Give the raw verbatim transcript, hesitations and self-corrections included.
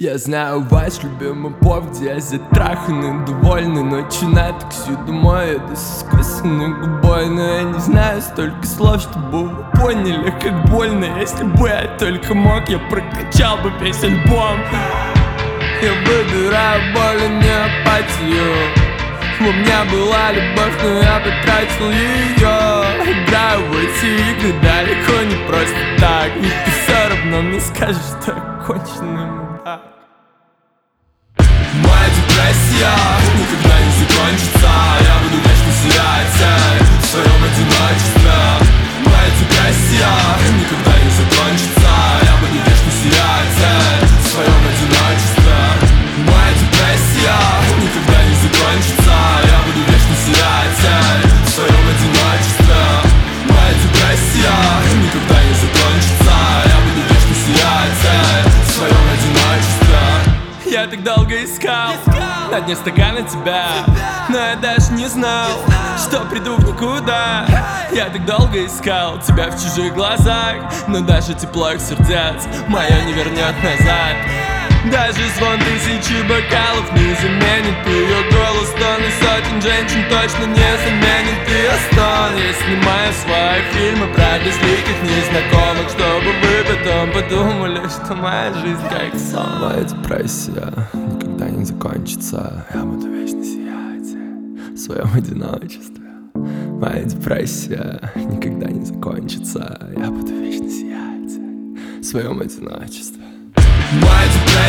Я знаю ваш любимый повод, я затраханный, довольный. Ночью на такси домой еду с сквозной губой. Но я не знаю столько слов, чтобы вы поняли, как больно. Если бы я только мог, я прокачал бы весь альбом. Я выбираю боль, а не апатию. У меня была любовь, но я потратил ее. Играю в эти игры далеко не просто так. Ведь ты все равно мне скажешь, что я конченый мудак. Моя депрессия никогда не закончится. Я буду вечно сиять в своем одиночестве. Моя депрессия никогда не закончится. Я буду вечно сиять в своем одиночестве. Моя депрессия никогда не закончится. Я буду вечно сиять в своем одиночестве. Моя депрессия никогда не закончится. Я буду вечно сиять в своем одиночестве. Я так долго искал на дне стакана тебя, но я даже не знал, что приду в никуда. Я так долго искал тебя в чужих глазах, но даже тепло их сердец мое не вернет назад. Даже звон тысячи бокалов не заменит ее голос. Стоны сотен женщин точно не заменит ее стон. Я снимаю свои фильмы про безликих незнакомых, чтобы вы потом подумали, что моя жизнь как сон. Моя депрессия никогда не закончится. Я буду вечно сиять в своем одиночестве. Моя депрессия никогда не закончится. Я буду вечно сиять в своем одиночестве. Моя депрессия